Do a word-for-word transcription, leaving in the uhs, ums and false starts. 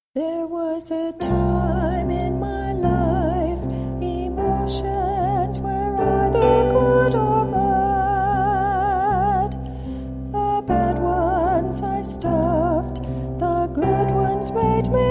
There was a time in my life, emotions were either good or bad. The bad ones I stuffed, the good ones made me